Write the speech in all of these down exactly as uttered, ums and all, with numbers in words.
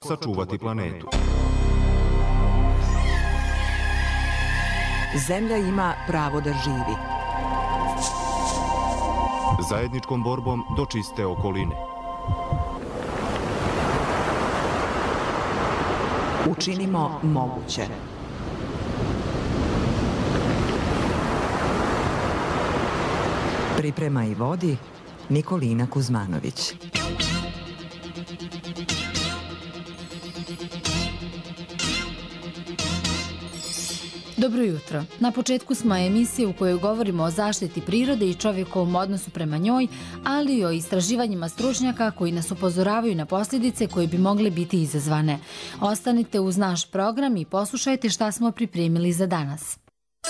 sačuvati planetu. Zemlja ima pravo da živi. Zajedničkom borbom do čiste okoline. Učinimo moguće. Priprema i vodi Nikolina Kuzmanović. Dobro jutro. Na početku smo emisije u kojoj govorimo o zaštiti prirode i čovjekovom odnosu prema njoj, ali i o istraživanjima stručnjaka koji nas upozoravaju na posljedice koje bi mogle biti izazvane. Ostanite uz naš program i poslušajte šta smo pripremili za danas.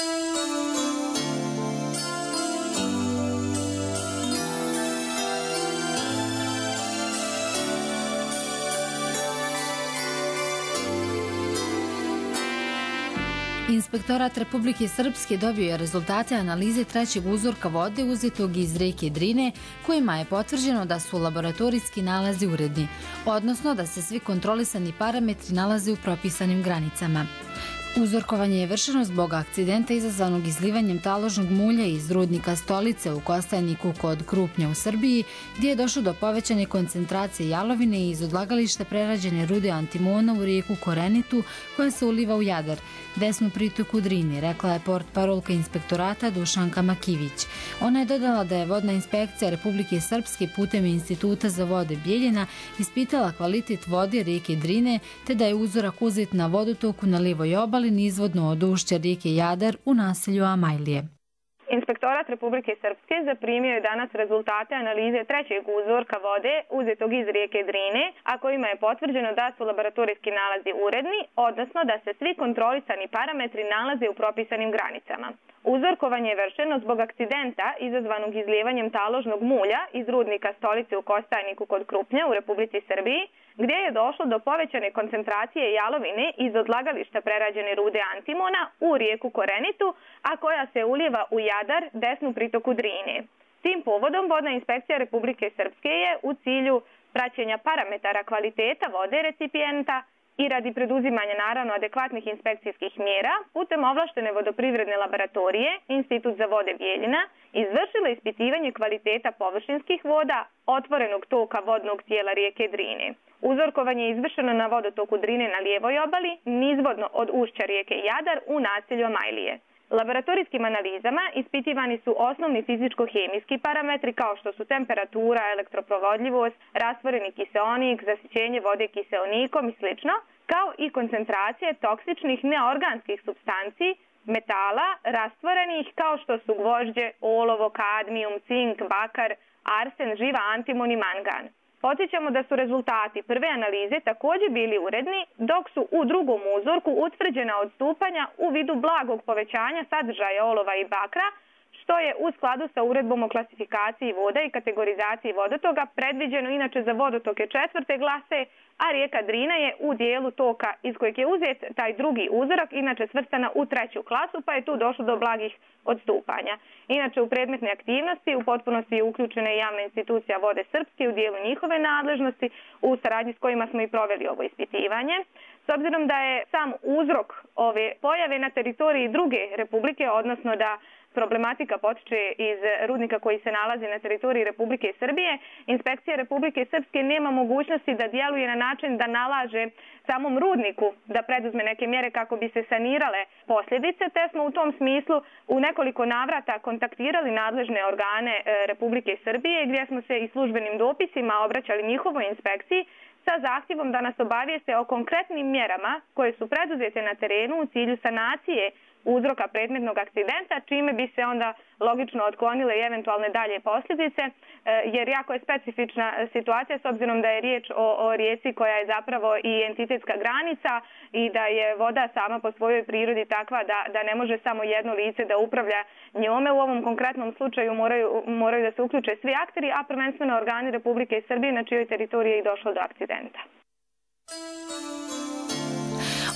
Inspektorat Republike Srpske dobio je rezultate analize trećeg uzorka vode uzetog iz rijeke Drine, kojima je potvrđeno da su laboratorijski nalazi uredni, odnosno da se svi kontrolisani parametri nalaze u propisanim granicama. Uzorkovanje je vršeno zbog akcidenta izazvanog izlivanjem taložnog mulja iz rudnika Stolice u Kostajniku kod Krupnja u Srbiji, gdje je došlo do povećane koncentracije jalovine iz odlagališta prerađene rude antimona u rijeku Korenitu, koja se uliva u Jadar, desnu pritoku Drine, rekla je portparolka inspektorata Dušanka Makivić. Ona je dodala da je vodna inspekcija Republike Srpske putem Instituta za vode Bijeljina ispitala kvalitet vode rijeke Drine, te da je uzorak uzet na vodotoku na livoj obali nizvodno od ušća rijeke Jadar u naselju Amajlije. Inspektorat Republike Srpske zaprimio je danas rezultate analize trećeg uzorka vode uzetog iz rijeke Drine, a kojima je potvrđeno da su laboratorijski nalazi uredni, odnosno da se svi kontrolisani parametri nalaze u propisanim granicama. Uzorkovanje je vršeno zbog akcidenta izazvanog izlijevanjem taložnog mulja iz rudnika Stolice u Kostajniku kod Krupnja u Republici Srbiji, gdje je došlo do povećane koncentracije jalovine iz odlagališta prerađene rude antimona u rijeku Korenitu, a koja se ulijeva u Jadar, desnu pritoku Drine. Tim povodom Vodna inspekcija Republike Srpske je u cilju praćenja parametara kvaliteta vode recipijenta i radi preduzimanja naravno adekvatnih inspekcijskih mjera putem ovlaštene vodoprivredne laboratorije Institut za vode Bijeljina izvršila ispitivanje kvaliteta površinskih voda otvorenog toka vodnog tijela rijeke Drine. Uzorkovanje je izvršeno na vodotoku Drine na lijevoj obali, nizvodno od ušća rijeke Jadar u naselju Amajlije. Laboratorijskim analizama ispitivani su osnovni fizičko-hemijski parametri kao što su temperatura, elektroprovodljivost, rastvoreni kiseonik, zasićenje vode kiseonikom i sl., kao i koncentracije toksičnih neorganskih supstanci, metala rastvorenih kao što su gvožđe, olovo, kadmijum, cink, bakar, arsen, živa, antimon i mangan. Podsjećamo da su rezultati prve analize također bili uredni, dok su u drugom uzorku utvrđena odstupanja u vidu blagog povećanja sadržaja olova i bakra, što je u skladu sa uredbom o klasifikaciji voda i kategorizaciji vodotoga predviđeno inače za vodotoke četvrte klase, a rijeka Drina je u dijelu toka iz kojeg je uzet taj drugi uzorak inače svrstana u treću klasu, pa je tu došlo do blagih odstupanja. Inače, u predmetne aktivnosti u potpunosti je uključena i javna institucija Vode Srpske u dijelu njihove nadležnosti, u saradnji s kojima smo i proveli ovo ispitivanje. S obzirom da je sam uzrok ove pojave na teritoriji druge republike, odnosno da problematika potiče iz rudnika koji se nalazi na teritoriji Republike Srbije, Inspekcija Republike Srpske nema mogućnosti da djeluje na način da nalaže samom rudniku da preduzme neke mjere kako bi se sanirale posljedice, te smo u tom smislu u nekoliko navrata kontaktirali nadležne organe Republike Srbije gdje smo se i službenim dopisima obraćali njihovoj inspekciji sa zahtjevom da nas obavijeste o konkretnim mjerama koje su preduzete na terenu u cilju sanacije uzroka predmetnog akcidenta, čime bi se onda logično otklonile i eventualne dalje posljedice, jer jako je specifična situacija s obzirom da je riječ o, o rijeci koja je zapravo i entitetska granica i da je voda sama po svojoj prirodi takva da, da ne može samo jedno lice da upravlja njome. U ovom konkretnom slučaju moraju, moraju da se uključe svi akteri, a prvenstveno organi Republike Srbije na čijoj teritoriji je i došlo do akcidenta.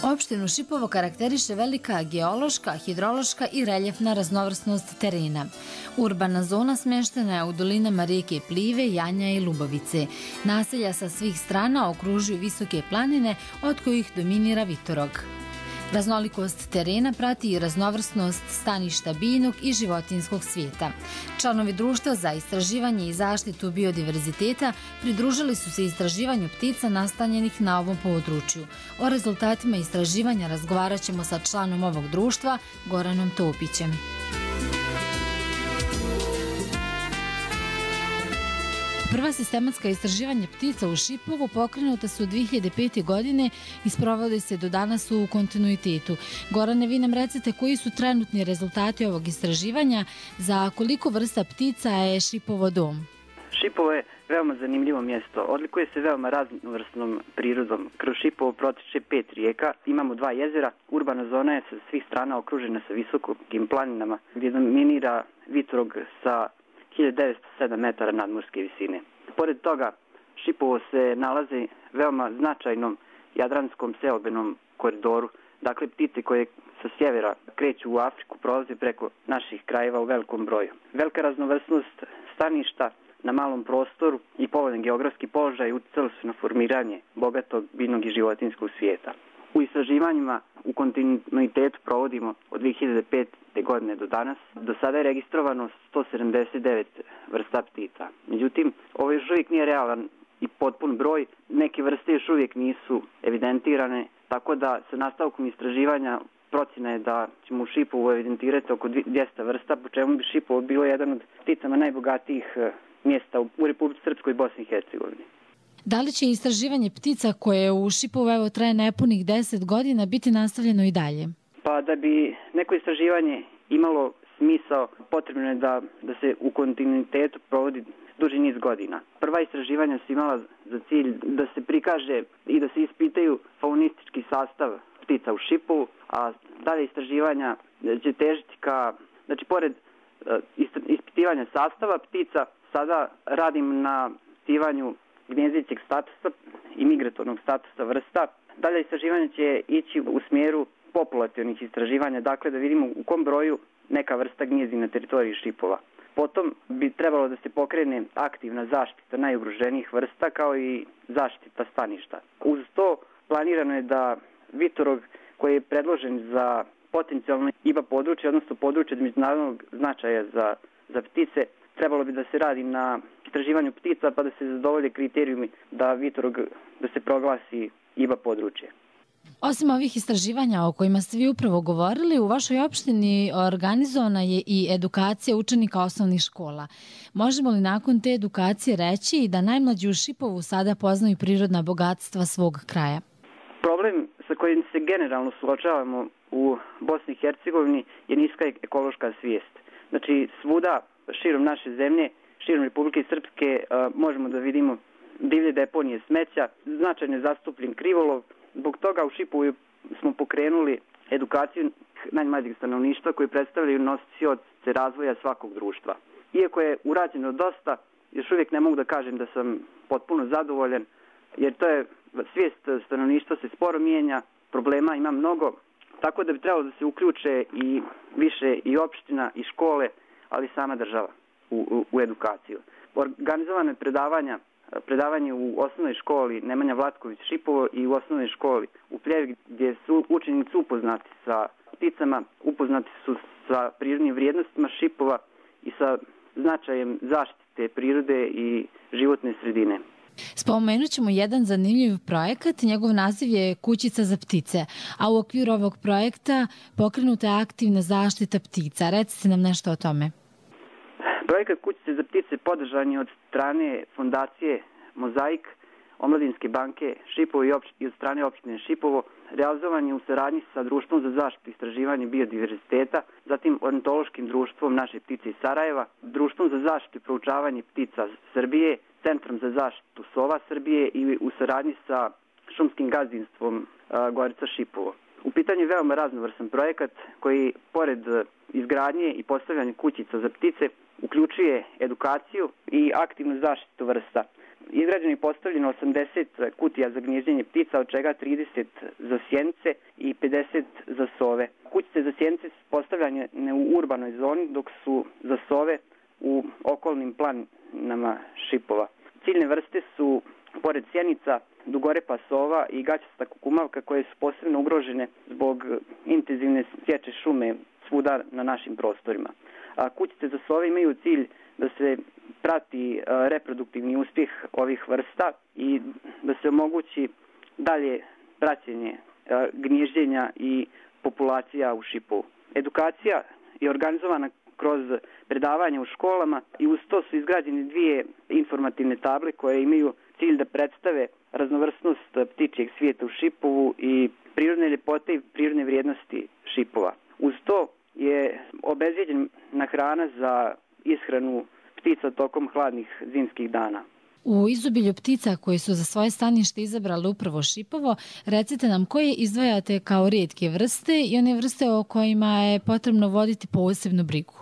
Opštinu Šipovo karakteriše velika geološka, hidrološka i reljefna raznovrsnost terena. Urbana zona smještena je u dolinama rijeke Plive, Janja i Lubovice. Naselja sa svih strana okružuju visoke planine, od kojih dominira Vitorog. Raznolikost terena prati i raznovrsnost staništa biljnog i životinjskog svijeta. Članovi društva za istraživanje i zaštitu biodiverziteta pridružili su se istraživanju ptica nastanjenih na ovom području. O rezultatima istraživanja razgovarat ćemo sa članom ovog društva, Goranom Topićem. Prva sistematska istraživanja ptica u Šipovu pokrenuta su dve hiljade pete. godine i sprovode se do danas u kontinuitetu. Gorane, vi nam recite koji su trenutni rezultati ovog istraživanja, za koliko vrsta ptica je Šipovo dom? Šipovo je veoma zanimljivo mjesto. Odlikuje se veoma raznovrsnom prirodom. Kroz Šipovo protiče pet rijeka, imamo dva jezera. Urbana zona je sa svih strana okružena sa visokim planinama, gdje dominira Vitorog sa hiljadu devetsto sedam metara nadmorske visine. Pored toga, Šipovo se nalazi veoma značajnom jadranskom seobenom koridoru. Dakle, ptice koje sa sjevera kreću u Afriku prolaze preko naših krajeva u velikom broju. Velika raznovrsnost staništa na malom prostoru i povoljan geografski položaj uticali su na formiranje bogatog biljnog i životinjskog svijeta. U istraživanjima u kontinuitetu provodimo od dve hiljade pete. godine do danas. Do sada je registrovano sto sedamdeset devet vrsta ptica. Međutim, ovo još uvijek nije realan i potpun broj. Neke vrste još uvijek nisu evidentirane, tako da sa nastavkom istraživanja procjena je da ćemo u Šipovu evidentirati oko dvjesto vrsta, po čemu bi Šipovo bilo jedan od pticama najbogatijih mjesta u Republici Srpskoj i Bosni i Hercegovini. Da li će istraživanje ptica koje u Šipovu evo traje nepunih deset godina biti nastavljeno i dalje? Pa da bi neko istraživanje imalo smisao, potrebno je da, da se u kontinuitetu provodi duži niz godina. Prva istraživanja su imala za cilj da se prikaže i da se ispitaju faunistički sastav ptica u Šipovu, a dalje istraživanja će težiti ka, znači pored ispitivanja sastava ptica, sada radim na ispitivanju gnjezdećeg statusa i migratornog statusa vrsta. Dalje istraživanje će ići u smjeru populacionih istraživanja, dakle da vidimo u kom broju neka vrsta gnijezdi na teritoriji Šipova. Potom bi trebalo da se pokrene aktivna zaštita najugroženijih vrsta kao i zaštita staništa. Uz to planirano je da Vitorog, koji je predložen za potencijalno I B A područje, odnosno područje od međunarodnog značaja za, za ptice, trebalo bi da se radi na istraživanju ptica pa da se zadovolje kriterijumi da Vitorog da se proglasi I B A područje. Osim ovih istraživanja o kojima ste vi upravo govorili, u vašoj opštini organizovana je i edukacija učenika osnovnih škola. Možemo li nakon te edukacije reći da najmlađi u Šipovu sada poznaju prirodna bogatstva svog kraja? Problem sa kojim se generalno suočavamo u Bosni i Hercegovini je niska ekološka svijest. Znači svuda širom naše zemlje, širom Republike Srpske možemo da vidimo divlje deponije smeća, značajno je zastupljen krivolov. Zbog toga u Šipovu smo pokrenuli edukaciju najmlađeg stanovništva koji predstavljaju nosioce razvoja svakog društva. Iako je urađeno dosta, još uvijek ne mogu da kažem da sam potpuno zadovoljan, jer to je svijest stanovništva se sporo mijenja, problema ima mnogo, tako da bi trebalo da se uključe i više i opština i škole, ali i sama država u, u, u edukaciju. Organizovane predavanja predavanje u osnovnoj školi Nemanja Vlatković Šipovo i u osnovnoj školi u Pljevi, gdje su učenici upoznati sa pticama, upoznati su sa prirodnim vrijednostima Šipova i sa značajem zaštite prirode i životne sredine. Spomenut ćemo jedan zanimljiv projekat, njegov naziv je Kućica za ptice, a u okviru ovog projekta pokrenuta je aktivna zaštita ptica. Recite nam nešto o tome. Projekat Kućice za ptice podržan je od strane fondacije Mozaik, Omladinske banke Šipovo i od strane opštine Šipovo. Realizovan je u saradnji sa Društvom za zaštitu i istraživanje biodiverziteta, zatim Ornitološkim društvom Naše ptice iz Sarajeva, Društvom za zaštitu i proučavanje ptica Srbije, Centrom za zaštitu sova Srbije i u saradnji sa šumskim gazdinstvom Gorica Šipovo. U pitanju je veoma raznovrsan projekat koji, pored izgradnje i postavljanja kućica za ptice, uključuje edukaciju i aktivnu zaštitu vrsta. Izgrađeno i postavljeno osamdeset kutija za gnjezdenje ptica, od čega trideset za sjenice i pedeset za sove. Kućice za sjenice su postavljane u urbanoj zoni, dok su za sove u okolnim planinama šipova. Ciljne vrste su, pored sjenica, dugorepa sova i gaćasta kukumavka, koje su posebno ugrožene zbog intenzivne sječe šume svuda na našim prostorima. A kućice za sove imaju cilj da se prati reproduktivni uspjeh ovih vrsta i da se omogući dalje praćenje gnježđenja i populacija u šipovu. Edukacija je organizovana kroz predavanja u školama i uz to su izgrađene dvije informativne table koje imaju cilj da predstave raznovrsnost ptičjeg svijeta u šipovu i prirodne ljepote i prirodne vrijednosti šipova. Uz to je obezbijeđena hrana za ishranu ptica tokom hladnih zimskih dana. U izobilju ptica koje su za svoje stanište izabrali upravo šipovo, recite nam koje izdvajate kao rijetke vrste i one vrste o kojima je potrebno voditi posebnu brigu.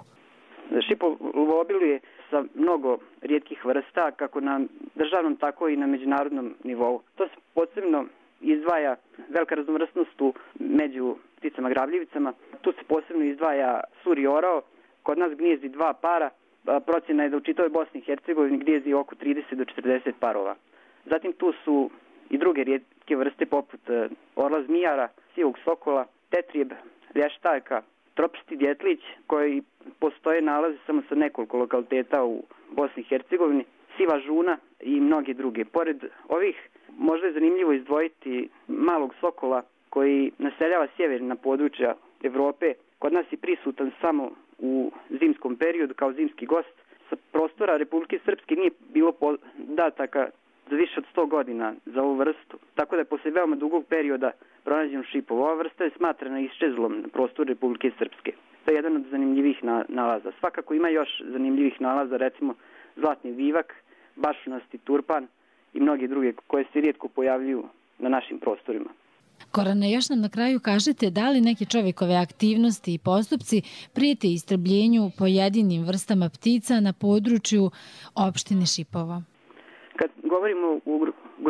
Šipovo obiluje sa mnogo rijetkih vrsta, kako na državnom, tako i na međunarodnom nivou. To se posebno izdvaja velika raznovrsnost među pticama grabljivicama. Tu se posebno izdvaja suri orao, kod nas gnijezdi dva para, procjena je da u čitavoj Bosni i Hercegovini gnijezdi oko trideset do četrdeset parova. Zatim tu su i druge rijetke vrste poput orla zmijara, sivog sokola, tetrijeb, lještajka, tropični djetlić, koji postoje nalaze samo sa nekoliko lokaliteta u Bosni i Hercegovini, siva žuna i mnoge druge. Pored ovih možda je zanimljivo izdvojiti malog sokola koji naseljava sjeverna područja Evrope. Kod nas je prisutan samo u zimskom periodu kao zimski gost. Sa prostora Republike Srpske nije bilo podataka za više od sto godina za ovu vrstu, tako da je posle veoma dugog perioda pronađen šipov. Ova vrsta je smatrana iščezlom na prostoru Republike Srpske. To je jedan od zanimljivih nalaza. Svakako ima još zanimljivih nalaza, recimo zlatni vivak, bašunasti turpan i mnogi druge koje se rijetko pojavljuju na našim prostorima. Gorane, još nam na kraju kažete da li neke čovjekove aktivnosti i postupci prijete istrebljenju pojedinim vrstama ptica na području opštine Šipovo? Kad govorimo o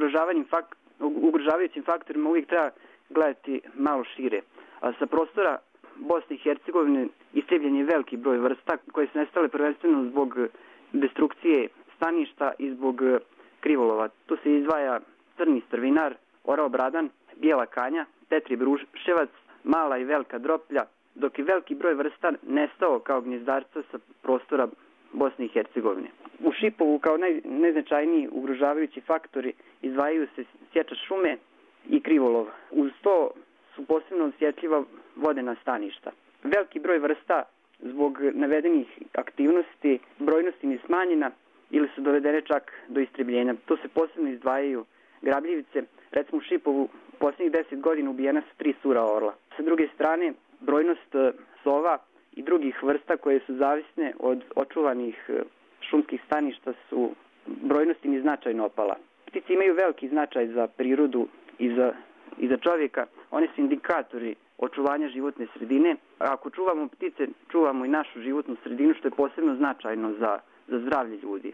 ugrožavajućim faktorima, uvijek treba gledati malo šire. A sa prostora Bosne i Hercegovine istrebljen je veliki broj vrsta koje su nestale prvenstveno zbog destrukcije staništa i zbog krivolova. Tu se izdvaja crni strvinar, orao bradan, bijela kanja, tetrijeb ruševac, mala i velika droplja, dok je veliki broj vrsta nestao kao gnjezdarca sa prostora Bosne i Hercegovine. U Šipovu kao naj, najznačajniji ugrožavajući faktori izdvajaju se sječa šume i krivolov. Uz to su posebno osjetljiva vodena staništa. Veliki broj vrsta zbog navedenih aktivnosti brojnost im je smanjena ili su dovedene čak do istrebljenja. To se posebno izdvajaju grabljivice. Recimo u Šipovu posljednjih deset godina ubijena su tri sura orla. Sa druge strane, brojnost sova i drugih vrsta koje su zavisne od očuvanih šumskih staništa su brojnost im je značajno opala. Ptice imaju veliki značaj za prirodu i za, i za čovjeka. One su indikatori očuvanja životne sredine. A ako čuvamo ptice, čuvamo i našu životnu sredinu, što je posebno značajno za, za zdravlje ljudi.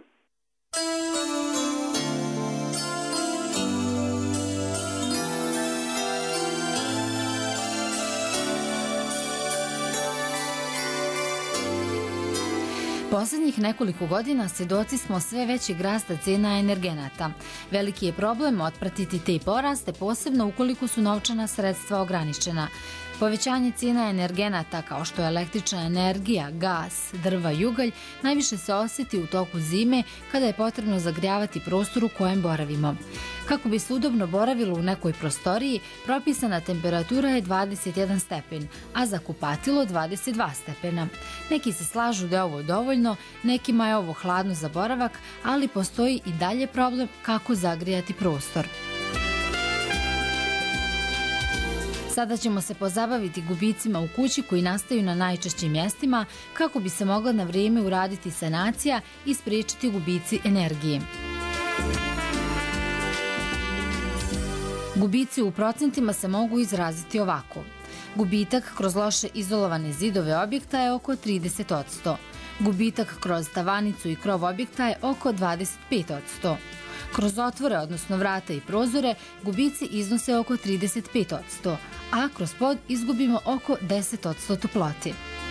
Posljednjih nekoliko godina svjedoci smo sve većeg rasta cijena energenata. Veliki je problem otpratiti te poraste, posebno ukoliko su novčana sredstva ograničena. Povećanje cijena energenata kao što je električna energija, gas, drva i ugalj najviše se osjeti u toku zime kada je potrebno zagrijavati prostor u kojem boravimo. Kako bi se udobno boravilo u nekoj prostoriji, propisana temperatura je dvadeset jedan stepen, a za kupatilo dvadeset dva stepena. Neki se slažu da je ovo dovoljno, nekima je ovo hladno za boravak, ali postoji i dalje problem kako zagrijati prostor. Sada ćemo se pozabaviti gubicima u kući koji nastaju na najčešćim mjestima kako bi se mogla na vrijeme uraditi sanacija i spriječiti gubici energije. Gubici u procentima se mogu izraziti ovako. Gubitak kroz loše izolovane zidove objekta je oko trideset posto. Gubitak kroz tavanicu i krov objekta je oko dvadeset pet posto. Kroz otvore, odnosno vrata i prozore, gubici iznose oko trideset pet posto, a kroz pod izgubimo oko deset posto toplote.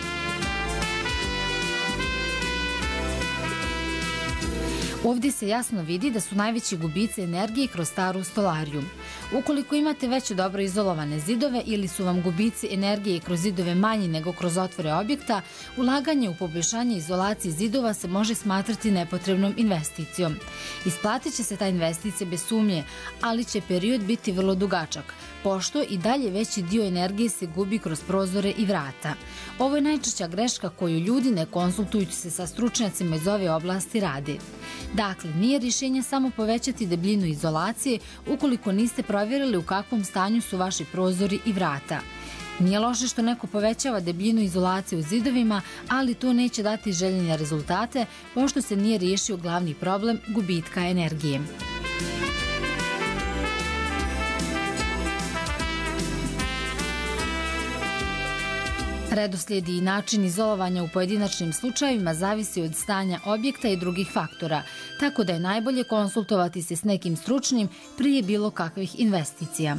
Ovdje se jasno vidi da su najveći gubici energije kroz staru stolariju. Ukoliko imate već dobro izolovane zidove ili su vam gubici energije kroz zidove manji nego kroz otvore objekta, ulaganje u poboljšanje izolacije zidova se može smatrati nepotrebnom investicijom. Isplatit će se ta investicija bez sumnje, ali će period biti vrlo dugačak, pošto i dalje veći dio energije se gubi kroz prozore i vrata. Ovo je najčešća greška koju ljudi, ne konsultujući se sa stručnjacima iz ove oblasti, rade. Dakle, nije rješenje samo povećati debljinu izolacije ukoliko niste provjerili u kakvom stanju su vaši prozori i vrata. Nije loše što neko povećava debljinu izolacije u zidovima, ali to neće dati željene rezultate, pošto se nije riješio glavni problem gubitka energije. Redoslijed i način izolovanja u pojedinačnim slučajevima zavisi od stanja objekta i drugih faktora, tako da je najbolje konsultovati se s nekim stručnim prije bilo kakvih investicija.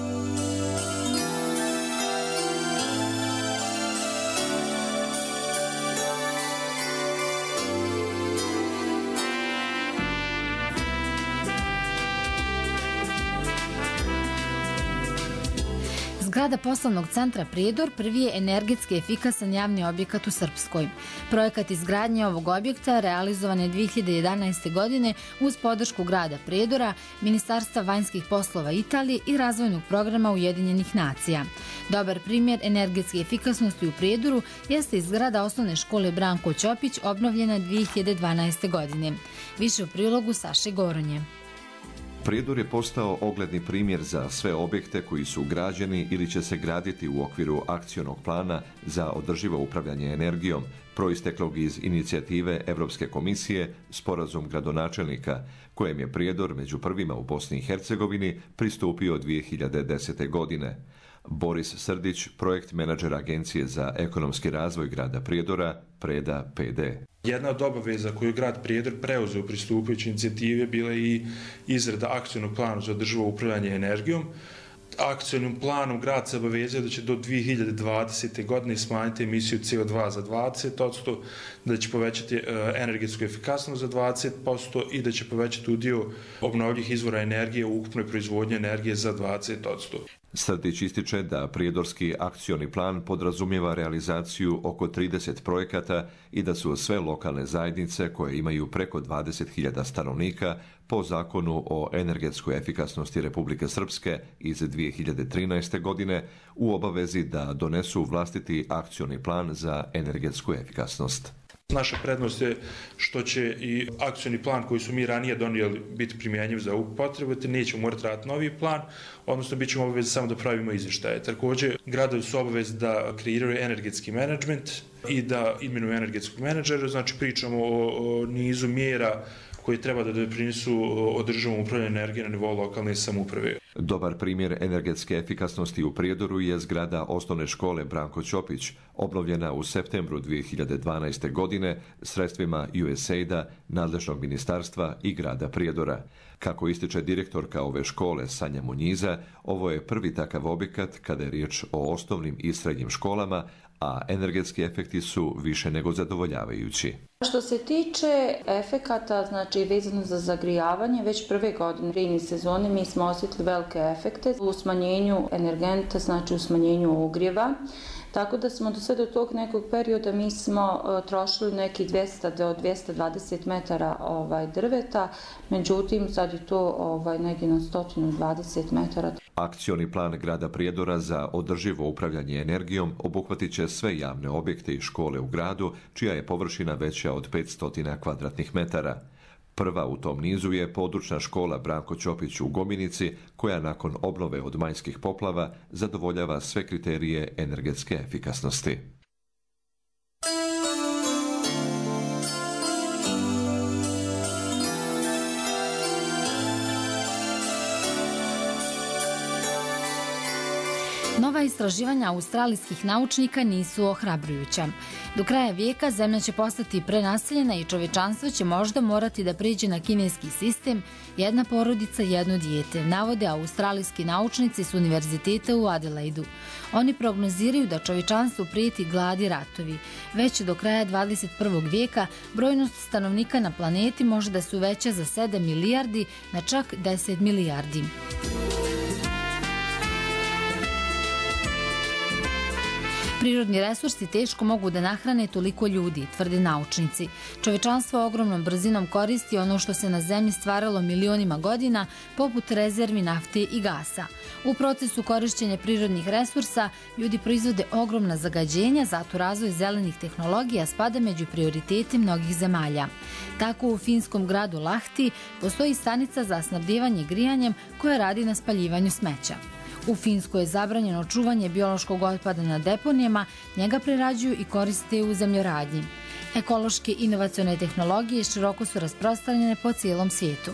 Zgrada poslovnog centra Prijedor prvi je energetski efikasan javni objekat u Srpskoj. Projekat izgradnje ovog objekta realizovan je dvije hiljade jedanaeste. godine uz podršku grada Prijedora, Ministarstva vanjskih poslova Italije i razvojnog programa Ujedinjenih nacija. Dobar primjer energetske efikasnosti u Prijedoru jeste i zgrada osnovne škole Branko Ćopić, obnovljena dvije hiljade dvanaeste. godine. Više u prilogu Saše Goronje. Prijedor je postao ogledni primjer za sve objekte koji su građeni ili će se graditi u okviru akcionog plana za održivo upravljanje energijom, proisteklog iz inicijative Evropske komisije Sporazum gradonačelnika, kojem je Prijedor među prvima u Bosni i Hercegovini pristupio dvije hiljade desete. godine. Boris Srdić, projekt menadžer Agencije za ekonomski razvoj grada Prijedora, Preda P D. Jedna od obaveza koju grad Prijedor preuzeo pristupujući inicijativi bila i izrada akcionog plana za održivo upravljanje energijom. Akcionim planom grad se obavezuje da će do dvije hiljade dvadesete. godine smanjiti emisiju C O dva za dvadeset posto, da će povećati energetsku efikasnost za dvadeset posto i da će povećati udio obnovljivih izvora energije u ukupnoj proizvodnji energije za dvadeset posto. Srdić ističe da prijedorski akcioni plan podrazumijeva realizaciju oko trideset projekata i da su sve lokalne zajednice koje imaju preko dvadeset hiljada stanovnika po zakonu o energetskoj efikasnosti Republike Srpske iz dvije hiljade trinaeste. godine u obavezi da donesu vlastiti akcioni plan za energetsku efikasnost. Naša prednost je što će i akcioni plan koji su mi ranije donijeli biti primjenjiv za ovu potrebu, te nećemo morati raditi novi plan, odnosno bit ćemo obavezi samo da pravimo izvještaje. Također, gradovi su obavezi da kreiraju energetski menadžment i da imenuju energetskog menadžera, znači pričamo o, o nizu mjera koji treba da doprinesu održivom upravljanju energije na nivou lokalne samouprave. Dobar primjer energetske efikasnosti u Prijedoru je zgrada osnovne škole Branko Ćopić, obnovljena u septembru dvije hiljade dvanaeste. godine sredstvima U S A I D-a, nadležnog ministarstva i grada Prijedora. Kako ističe direktorka ove škole Sanja Munjiza, ovo je prvi takav objekat kada je riječ o osnovnim i srednjim školama, a energetski efekti su više nego zadovoljavajući. Što se tiče efekata, znači vezano za zagrijavanje, već prve godine grejne sezone mi smo osjetili velike efekte u smanjenju energenta, znači u smanjenju ogrijeva. Tako da smo do sada od tog nekog perioda mi smo uh, trošili neki dvjesto do dvjesto dvadeset metara ovaj, drveta, međutim sad je to ovaj, negdje na sto dvadeset metara. Akcioni plan grada Prijedora za održivo upravljanje energijom obuhvatit će sve javne objekte i škole u gradu, čija je površina veća od petsto kvadratnih metara. Prva u tom nizu je područna škola Branko Ćopić u Gominici, koja nakon obnove od majskih poplava zadovoljava sve kriterije energetske efikasnosti. Nova istraživanja australijskih naučnika nisu ohrabrujuća. Do kraja vijeka zemlja će postati prenaseljena i čovečanstvo će možda morati da priđe na kineski sistem jedna porodica, jedno dijete, navode australijski naučnici s univerziteta u Adelaidu. Oni prognoziraju da čovečanstvu prijeti glad i ratovi. Već do kraja dvadeset prvog vijeka brojnost stanovnika na planeti može da se uveća za sedam milijardi na čak deset milijardi. Prirodni resursi teško mogu da nahrane toliko ljudi, tvrde naučnici. Čovečanstvo ogromnom brzinom koristi ono što se na zemlji stvaralo milionima godina, poput rezervi nafte i gasa. U procesu korišćenja prirodnih resursa ljudi proizvode ogromna zagađenja, zato razvoj zelenih tehnologija spada među prioritete mnogih zemalja. Tako u finskom gradu Lahti postoji stanica za snabdijevanje grijanjem koja radi na spaljivanju smeća. U Finskoj je zabranjeno čuvanje biološkog otpada na deponijama, njega prerađuju i koriste u zemljoradnji. Ekološke inovacione tehnologije široko su rasprostranjene po cijelom svijetu.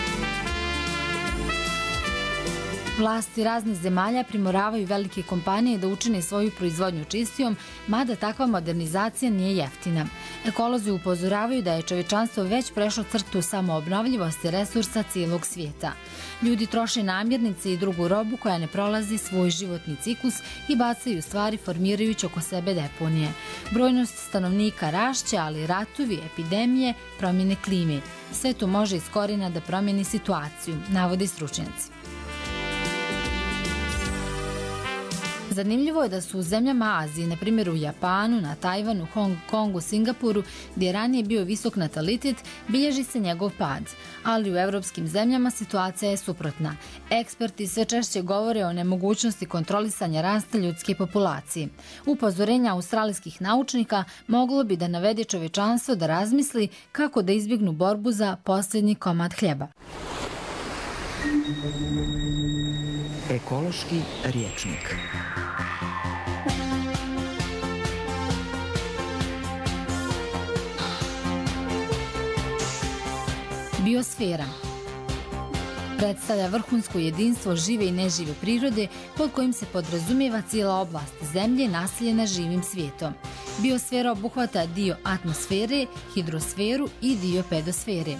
Vlasti raznih zemalja primoravaju velike kompanije da učine svoju proizvodnju čistijom, mada takva modernizacija nije jeftina. Ekolozi upozoravaju da je čovečanstvo već prešlo crtu samoobnovljivosti resursa cijelog svijeta. Ljudi troše namirnice i drugu robu koja ne prolazi svoj životni ciklus i bacaju stvari formirajući oko sebe deponije. Brojnost stanovnika rašće, ali ratovi, epidemije, promjene klime. Sve to može iz korijena da promijeni situaciju, navode stručnjaci. Zanimljivo je da su u zemljama Azije, na primjer u Japanu, na Tajvanu, Hong Kongu, Singapuru, gdje je ranije bio visok natalitet, bilježi se njegov pad. Ali u evropskim zemljama situacija je suprotna. Eksperti sve češće govore o nemogućnosti kontrolisanja rasta ljudske populacije. Upozorenja australijskih naučnika moglo bi da navede čovečanstvo da razmisli kako da izbjegnu borbu za posljednji komad hljeba. Ekološki rječnik. Biosfera predstavlja vrhunsko jedinstvo žive i nežive prirode pod kojim se podrazumijeva cijela oblast zemlje naseljena živim svijetom. Biosfera obuhvata dio atmosfere, hidrosferu i dio pedosfere.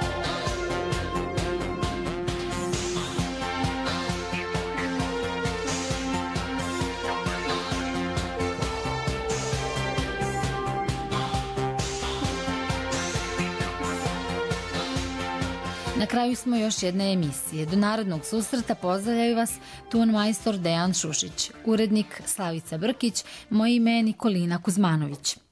Na kraju smo još jedne emisije. Do narednog susreta pozdravljaju vas ton majstor Dejan Šušić, urednik Slavica Brkić, moje ime je Nikolina Kuzmanović.